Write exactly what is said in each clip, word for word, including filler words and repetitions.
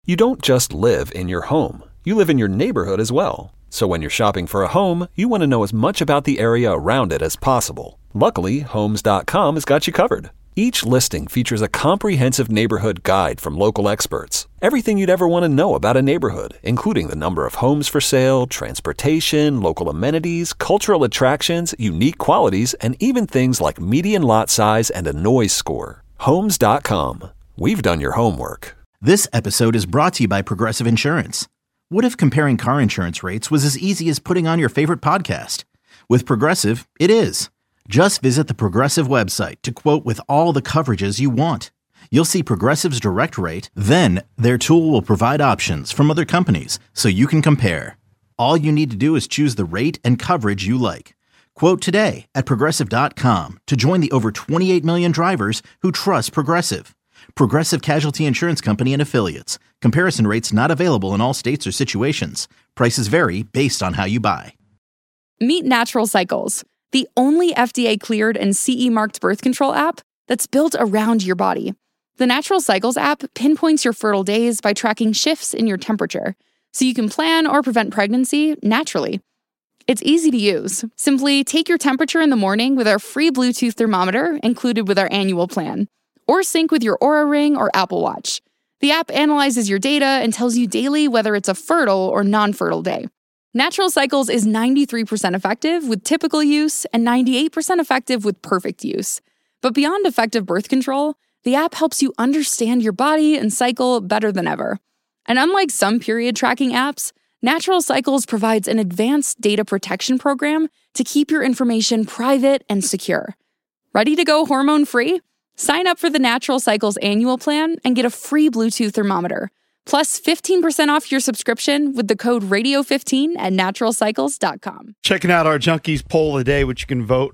You don't just live in your home. You live in your neighborhood as well. So when you're shopping for a home, you want to know as much about the area around it as possible. Luckily, Homes dot com has got you covered. Each listing features a comprehensive neighborhood guide from local experts. Everything you'd ever want to know about a neighborhood, including the number of homes for sale, transportation, local amenities, cultural attractions, unique qualities, and even things like median lot size and a noise score. Homes dot com. We've done your homework. This episode is brought to you by Progressive Insurance. What if comparing car insurance rates was as easy as putting on your favorite podcast? With Progressive, it is. Just visit the Progressive website to quote with all the coverages you want. You'll see Progressive's direct rate, then their tool will provide options from other companies so you can compare. All you need to do is choose the rate and coverage you like. Quote today at Progressive dot com to join the over twenty-eight million drivers who trust Progressive. Progressive Casualty Insurance Company and Affiliates. Comparison rates not available in all states or situations. Prices vary based on how you buy. Meet Natural Cycles, the only F D A-cleared and C E-marked birth control app that's built around your body. The Natural Cycles app pinpoints your fertile days by tracking shifts in your temperature, so you can plan or prevent pregnancy naturally. It's easy to use. Simply take your temperature in the morning with our free Bluetooth thermometer included with our annual plan, or sync with your Oura Ring or Apple Watch. The app analyzes your data and tells you daily whether it's a fertile or non-fertile day. Natural Cycles is ninety-three percent effective with typical use and ninety-eight percent effective with perfect use. But beyond effective birth control, the app helps you understand your body and cycle better than ever. And unlike some period tracking apps, Natural Cycles provides an advanced data protection program to keep your information private and secure. Ready to go hormone-free? Sign up for the Natural Cycles annual plan and get a free Bluetooth thermometer, plus fifteen percent off your subscription with the code radio fifteen at natural cycles dot com. Checking out our Junkies poll of the day, which you can vote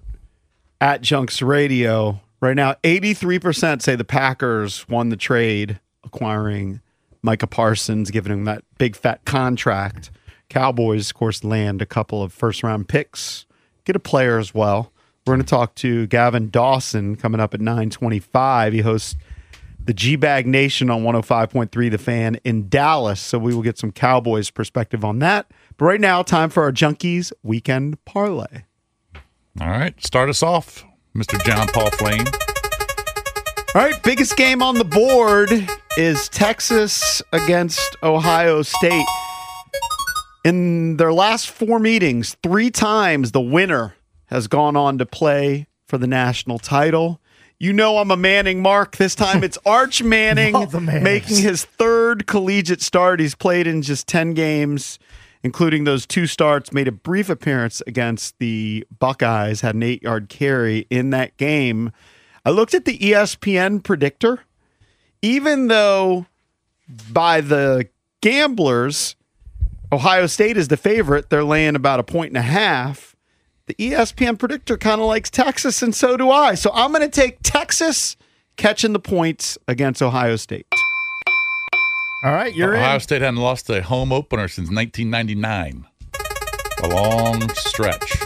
at Junks Radio. Right now, eighty-three percent say the Packers won the trade, acquiring Micah Parsons, giving him that big fat contract. Cowboys, of course, land a couple of first-round picks, get a player as well. We're going to talk to Gavin Dawson coming up at nine twenty-five. He hosts the G-Bag Nation on one oh five point three The Fan in Dallas, so we will get some Cowboys perspective on that. But right now, time for our Junkies Weekend Parlay. All right, start us off, Mister John Paul Flame. All right, biggest game on the board is Texas against Ohio State. In their last four meetings, three times the winner has gone on to play for the national title. You know I'm a Manning mark. This time it's Arch Manning making his third collegiate start. He's played in just ten games, including those two starts, made a brief appearance against the Buckeyes, had an eight-yard carry in that game. I looked at the E S P N predictor. Even though by the gamblers, Ohio State is the favorite, they're laying about a point and a half. The E S P N predictor kind of likes Texas, and so do I. So I'm going to take Texas catching the points against Ohio State. All right, you're Ohio in. State hadn't lost a home opener since nineteen ninety-nine. A long stretch.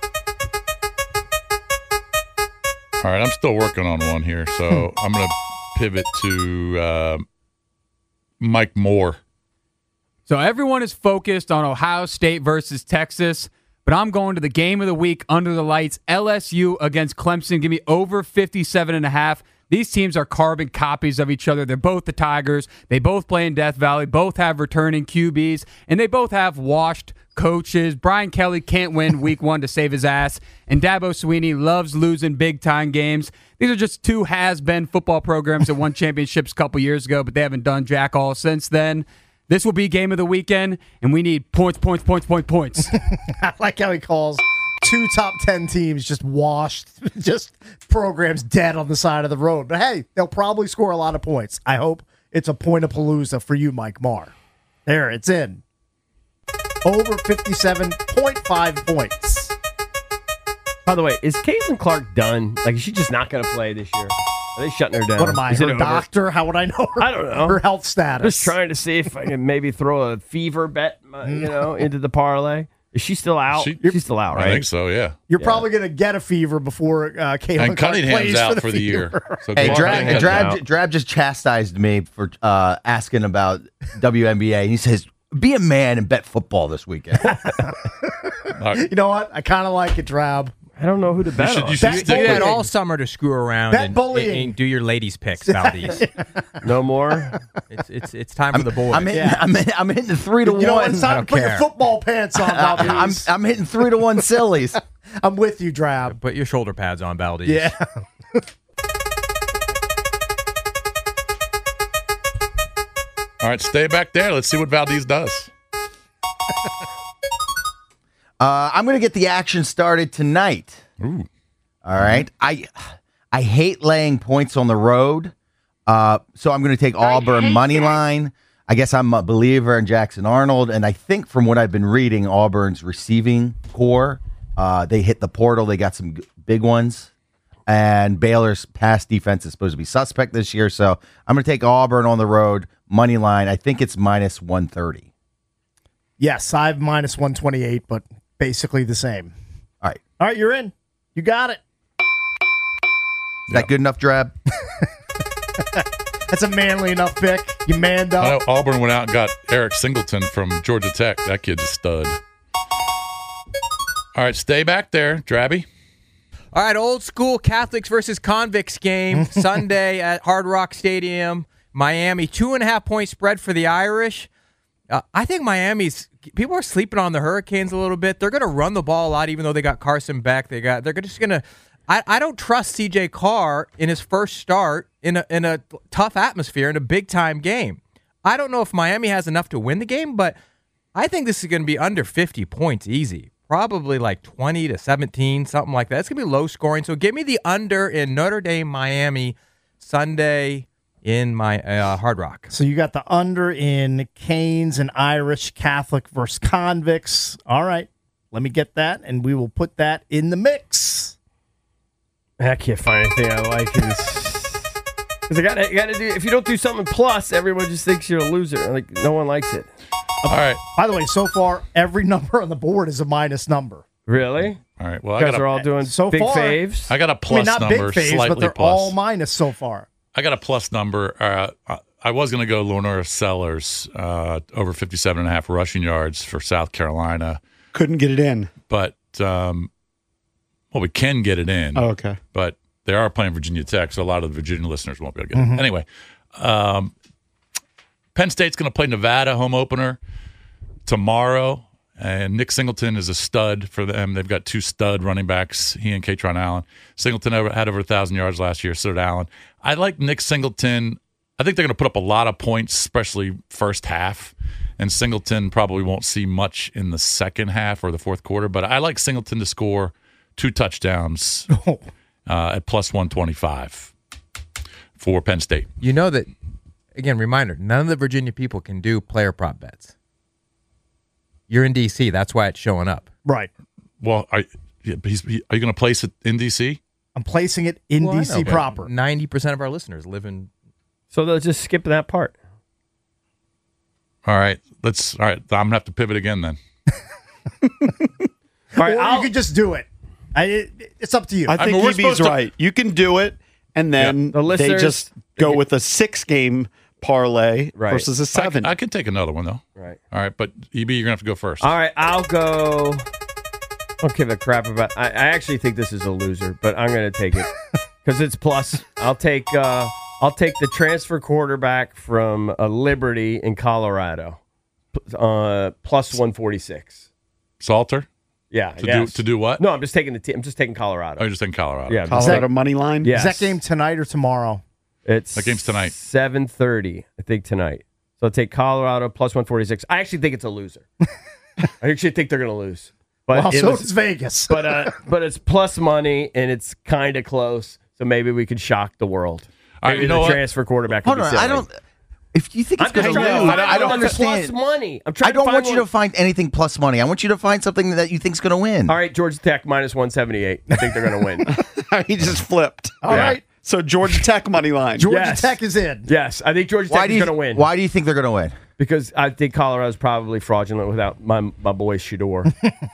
All right, I'm still working on one here, so I'm going to pivot to uh, Mike Moore. So everyone is focused on Ohio State versus Texas, but I'm going to the game of the week under the lights. L S U against Clemson. Give me over fifty-seven and a half. These teams are carbon copies of each other. They're both the Tigers. They both play in Death Valley, both have returning Q Bs, and they both have washed coaches. Brian Kelly can't win week one to save his ass, and Dabo Swinney loves losing big-time games. These are just two has-been football programs that won championships a couple years ago, but they haven't done jack all since then. This will be game of the weekend, and we need points, points, points, points, points. I like how he calls two top ten teams just washed, just programs dead on the side of the road. But hey, they'll probably score a lot of points. I hope it's a point of palooza for you, Mike Marr. There, it's in. Over fifty-seven point five points. By the way, is Caitlin Clark done? Like, is she just not going to play this year? Are they shutting her down? What am I, is her doctor? How would I know her, I don't know. her health status? Just trying to see if I can maybe throw a fever bet, you know, into the parlay. Is she still out? She- She's still out, right? I think so, yeah. You're Yeah. probably going to get a fever before uh, Caitlin And Clark Cunningham's plays out for the, for the year. fever. So Hey, Clark Drab, Cunningham's Drab, out. Drab just chastised me for uh, asking about W N B A. And he says, be a man and bet football this weekend. You know what? I kind of like it, Drab. I don't know who to bet should- on. you should Bet stick Do with that bullying. all summer to screw around Bet and, bullying. and do your ladies' picks, Valdez. No more. it's it's it's time for the boys. I'm hitting, Yeah. I'm, hitting, I'm hitting three to You know what? one. It's time to put your care. football pants on, I'm, Valdez. I'm hitting three to one sillies. I'm with you, Drab. Put your shoulder pads on, Valdez. Yeah. All right, stay back there. Let's see what Valdez does. Uh, I'm going to get the action started tonight. Ooh. All right. I I hate laying points on the road, uh, so I'm going to take Auburn money line. I guess I'm a believer in Jackson Arnold, and I think from what I've been reading, Auburn's receiving core, uh, they hit the portal. They got some g- big ones, and Baylor's pass defense is supposed to be suspect this year, so I'm going to take Auburn on the road money line. I think it's minus one thirty. Yes, I have minus one twenty-eight, but basically the same. All right. All right, you're in. You got it. Is that good enough, Drab? That's a manly enough pick. You manned I know up. Auburn went out and got Eric Singleton from Georgia Tech. That kid's a stud. All right, stay back there, Drabby. All right, old school Catholics versus convicts game Sunday at Hard Rock Stadium, Miami. Two and a half point spread for the Irish. Uh, I think Miami's people are sleeping on the Hurricanes a little bit. They're going to run the ball a lot, even though they got Carson Beck. They got they're just going to. I, I don't trust C J Carr in his first start in a in a tough atmosphere in a big time game. I don't know if Miami has enough to win the game, but I think this is going to be under fifty points easy. Probably like twenty to seventeen, something like that. It's going to be low scoring. So give me the under in Notre Dame, Miami, Sunday in my uh, Hard Rock. So you got the under in Canes and Irish Catholic versus convicts. All right. Let me get that, and we will put that in the mix. I can't find anything I like. Because I got to do. If you don't do something plus, everyone just thinks you're a loser. Like no one likes it. All right. By the way, so far, every number on the board is a minus number. Really? All right. Well, I You guys got are a, all doing So big far- faves. I got a I mean, plus not number, big faves, slightly but they're plus. all minus so far. I got a plus number. Uh, I- I was going to go Lenora Sellers uh, over fifty-seven and a half rushing yards for South Carolina, Couldn't get it in. but um, well, we can get it in. Oh, okay. But they are playing Virginia Tech, so a lot of the Virginia listeners won't be able to get it. Anyway, um, Penn State's going to play Nevada home opener tomorrow, and Nick Singleton is a stud for them. They've got two stud running backs, he and Katron Allen. Singleton over, had over one thousand yards last year, so did Allen. I like Nick Singleton. I think they're going to put up a lot of points, especially first half, and Singleton probably won't see much in the second half or the fourth quarter, but I like Singleton to score two touchdowns uh, at plus one twenty-five for Penn State. You know that, again, reminder, none of the Virginia people can do player prop bets. You're in D C. That's why it's showing up. Right. Well, are, yeah, but he's, he, are you going to place it in D C? I'm placing it in Well, I D C know, proper. ninety percent of our listeners live in. So they'll just skip that part. All right, let's. All right, I'm gonna have to pivot again then. All right, or I'll- you could just do it. I, it. It's up to you. I think mean, we're E B's supposed to- right. You can do it, and then The they listeners- just go with a six-game parlay Right. versus a I, seven. I can take another one though. Right. All right, but E B, you're gonna have to go first. All right, I'll go. I don't give a crap about. I, I actually think this is a loser, but I'm going to take it because it's plus. I'll take. Uh, I'll take the transfer quarterback from uh, Liberty in Colorado, uh, plus one forty-six. Salter Yeah, to yes. do to do what? No, I'm just taking the. T- I'm just taking Colorado. Oh, you're just in Colorado. yeah, I'm just Colorado taking- money line. Yes. Is that game tonight or tomorrow? It's That game's tonight. seven thirty, I think tonight. So I'll take Colorado plus one forty-six. I actually think it's a loser. I actually think they're going to lose. But Well, it so was- does Vegas. but uh, but it's plus money and it's kind of close. So maybe we could shock the world. All right, Maybe you know the what? transfer quarterback. Hold would on. be I silly. don't. If you think it's I'm going just to trying lose, to find I don't one that's plus understand. money. I'm trying I don't to want find you one- to find anything plus money. I want you to find something that you think's going to win. All right, Georgia Tech minus one seventy-eight. I think they're going to win. He just flipped. All right. So Georgia Tech money line. Georgia Yes. Tech is in. Yes, I think Georgia Why Tech do is you going to win. Why do you think they're going to win? Because I think Colorado's probably fraudulent without my my boy Shador.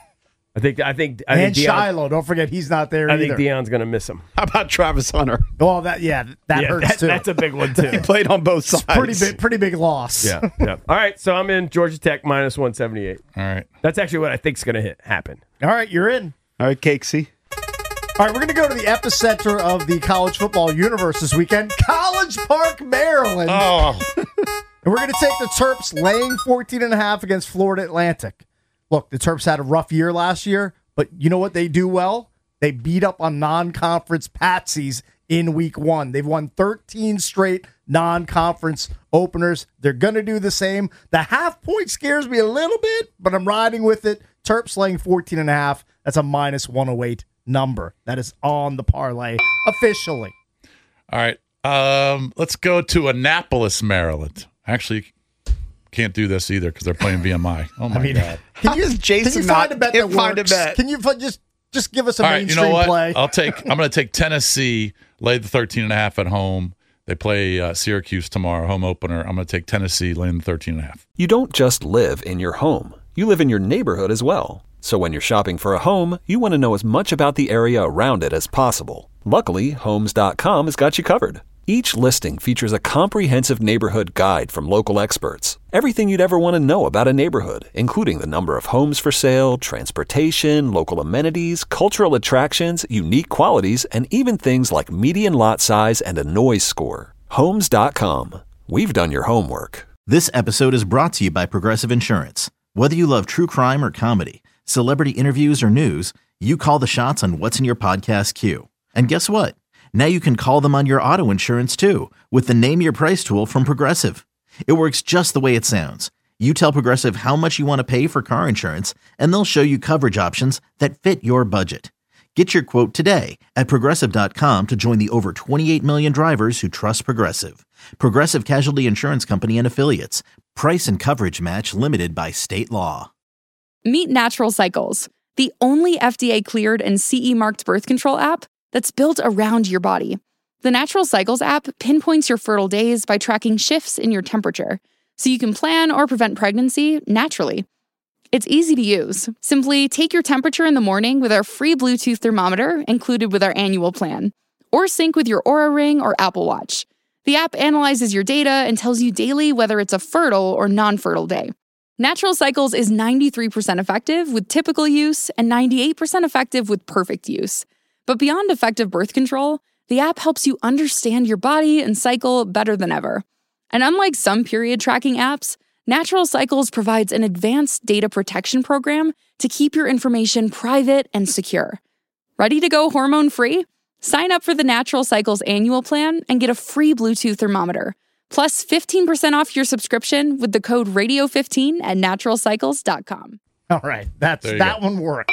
I think I think I and think Deion, Shiloh. Don't forget he's not there I either. think Deion's going to miss him. How about Travis Hunter? Oh, that yeah, that Yeah, hurts that- too. That's a big one too. He played on both sides. pretty big, pretty big loss. Yeah, yeah. All right, so I'm in Georgia Tech minus one seventy-eight. All right. That's actually what I think is going to hit happen. All right, you're in. All right, Cakesy. All right, we're going to go to the epicenter of the college football universe this weekend, College Park, Maryland. Oh. And we're going to take the Terps laying fourteen and a half against Florida Atlantic. Look, the Terps had a rough year last year, but you know what they do well? They beat up on non-conference patsies in week one. They've won thirteen straight non-conference openers. They're going to do the same. The half point scares me a little bit, but I'm riding with it. Terps laying fourteen and a half. That's a minus one oh eight number. That is on the parlay officially. All right. Um, let's go to Annapolis, Maryland. Actually, can't do this either because they're playing V M I. Oh, my I mean, God. Can you, Jason, can you not find a bet that can't find a works? bet? Can you fi- just just give us a All right, you mainstream know what? play? I'll take. I'm going to take Tennessee. Lay the thirteen and a half at home. They play uh, Syracuse tomorrow, home opener. I'm going to take Tennessee, laying the thirteen and a half. You don't just live in your home. You live in your neighborhood as well. So when you're shopping for a home, you want to know as much about the area around it as possible. Luckily, Homes dot com has got you covered. Each listing features a comprehensive neighborhood guide from local experts. Everything you'd ever want to know about a neighborhood, including the number of homes for sale, transportation, local amenities, cultural attractions, unique qualities, and even things like median lot size and a noise score. Homes dot com. We've done your homework. This episode is brought to you by Progressive Insurance. Whether you love true crime or comedy, celebrity interviews or news, you call the shots on what's in your podcast queue. And guess what? Now you can call them on your auto insurance too with the Name Your Price tool from Progressive. It works just the way it sounds. You tell Progressive how much you want to pay for car insurance, and they'll show you coverage options that fit your budget. Get your quote today at Progressive dot com to join the over twenty-eight million drivers who trust Progressive. Progressive Casualty Insurance Company and Affiliates. Price and coverage match limited by state law. Meet Natural Cycles, the only F D A-cleared and C E marked birth control app that's built around your body. The Natural Cycles app pinpoints your fertile days by tracking shifts in your temperature, so you can plan or prevent pregnancy naturally. It's easy to use. Simply take your temperature in the morning with our free Bluetooth thermometer included with our annual plan, or sync with your Oura Ring or Apple Watch. The app analyzes your data and tells you daily whether it's a fertile or non-fertile day. Natural Cycles is ninety-three percent effective with typical use and ninety-eight percent effective with perfect use. But beyond effective birth control, the app helps you understand your body and cycle better than ever. And unlike some period tracking apps, Natural Cycles provides an advanced data protection program to keep your information private and secure. Ready to go hormone-free? Sign up for the Natural Cycles annual plan and get a free Bluetooth thermometer, plus fifteen percent off your subscription with the code radio fifteen at natural cycles dot com. All right, that's There you that go. one works.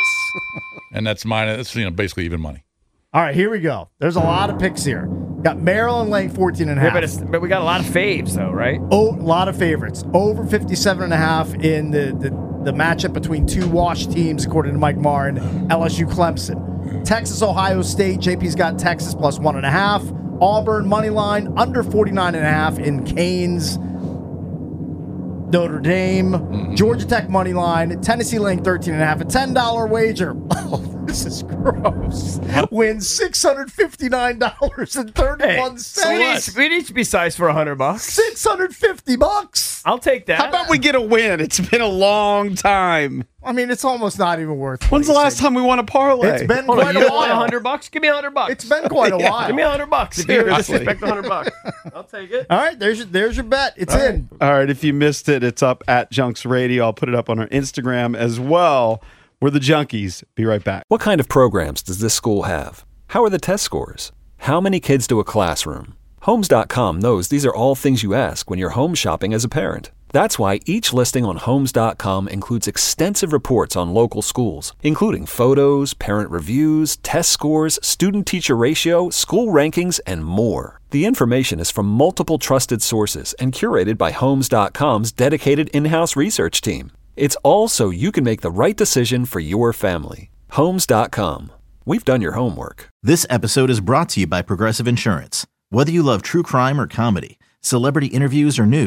And that's mine. That's, you know, basically even money. All right, here we go. There's a lot of picks here. Got Maryland laying fourteen and a Yeah, half. but, it's, but we got a lot of faves, though, right? Oh, a lot of favorites. Over fifty-seven and a half in the, the, the matchup between two washed teams, according to Mike Marr and L S U Clemson. Texas, Ohio State. J P's got Texas plus one and a half. Auburn, money line, under forty-nine and a half in Canes. Notre Dame. Mm-hmm. Georgia Tech, money line. Tennessee laying thirteen and a half. A ten dollar wager. Oh, this is gross. Wins six hundred fifty-nine dollars and thirty-one cents. we, need, we need to be sized for a hundred bucks. six hundred fifty bucks. I'll take that. How about we get a win? It's been a long time. I mean, it's almost not even worth. When's the last time we won a parlay? It's been Hold on, quite you a don't want a while. hundred bucks? Give me a hundred bucks. It's been quite a Yeah. while. Give me a hundred bucks. If you Seriously. disrespect a hundred bucks, I'll take it. All right, there's your, there's your bet. It's in. All right, if you missed it, it's up at Junks Radio. I'll put it up on our Instagram as well. We're the Junkies. Be right back. What kind of programs does this school have? How are the test scores? How many kids do a classroom? Homes dot com knows these are all things you ask when you're home shopping as a parent. That's why each listing on Homes dot com includes extensive reports on local schools, including photos, parent reviews, test scores, student-teacher ratio, school rankings, and more. The information is from multiple trusted sources and curated by Homes dot com's dedicated in-house research team. It's all so you can make the right decision for your family. Homes dot com. We've done your homework. This episode is brought to you by Progressive Insurance. Whether you love true crime or comedy, celebrity interviews or news,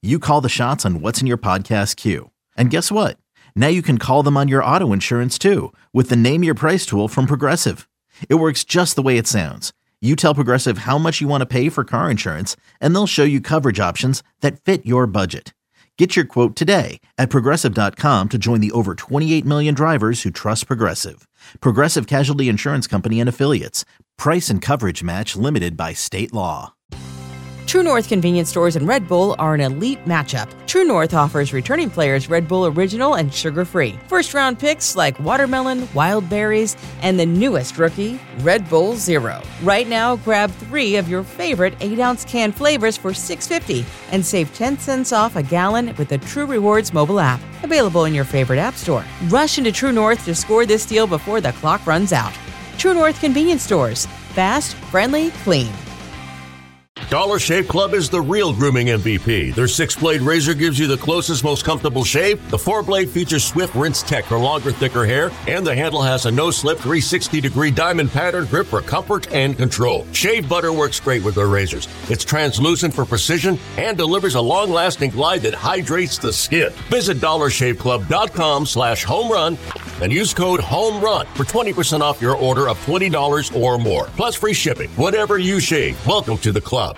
you call the shots on what's in your podcast queue. And guess what? Now you can call them on your auto insurance too with the Name Your Price tool from Progressive. It works just the way it sounds. You tell Progressive how much you want to pay for car insurance, and they'll show you coverage options that fit your budget. Get your quote today at Progressive dot com to join the over twenty-eight million drivers who trust Progressive. Progressive Casualty Insurance Company and Affiliates. Price and coverage match limited by state law. True North convenience stores and Red Bull are an elite matchup. True North offers returning players Red Bull Original and sugar-free. First-round picks like watermelon, wild berries, and the newest rookie, Red Bull Zero. Right now, grab three of your favorite eight-ounce can flavors for six dollars and fifty cents and save ten cents off a gallon with the True Rewards mobile app. Available in your favorite app store. Rush into True North to score this deal before the clock runs out. True North convenience stores. Fast, friendly, clean. Dollar Shave Club is the real grooming M V P. Their six-blade razor gives you the closest, most comfortable shave. The four-blade features Swift Rinse Tech for longer, thicker hair, and the handle has a no-slip three hundred sixty degree diamond pattern grip for comfort and control. Shave butter works great with their razors. It's translucent for precision and delivers a long-lasting glide that hydrates the skin. Visit dollar shave club dot com slash home run and use code HOMERUN for twenty percent off your order of twenty dollars or more, plus free shipping. Whatever you shave, welcome to the club.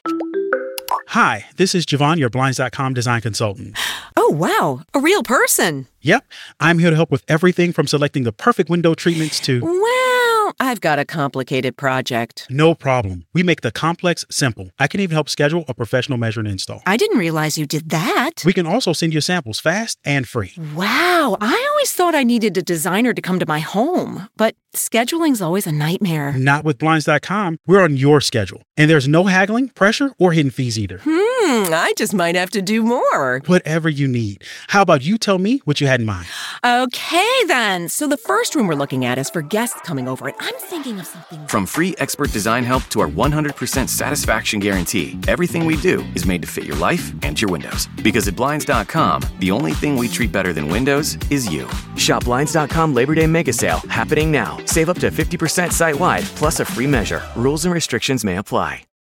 Hi, this is Javon, your Blinds dot com design consultant. Oh, wow. A real person. Yep. I'm here to help with everything from selecting the perfect window treatments to... Well, I've got a complicated project. No problem. We make the complex simple. I can even help schedule a professional measure and install. I didn't realize you did that. We can also send you samples fast and free. Wow. I always thought I needed a designer to come to my home, but scheduling's always a nightmare. Not with Blinds dot com. We're on your schedule. And there's no haggling, pressure, or hidden fees either. Hmm, I just might have to do more. Whatever you need. How about you tell me what you had in mind? Okay, then. So the first room we're looking at is for guests coming over, and I'm thinking of something... From free expert design help to our one hundred percent satisfaction guarantee, everything we do is made to fit your life and your windows. Because at Blinds dot com, the only thing we treat better than windows is you. Shop Blinds dot com Labor Day Mega Sale, happening now. Save up to fifty percent site-wide, plus a free measure. Rules and restrictions may apply.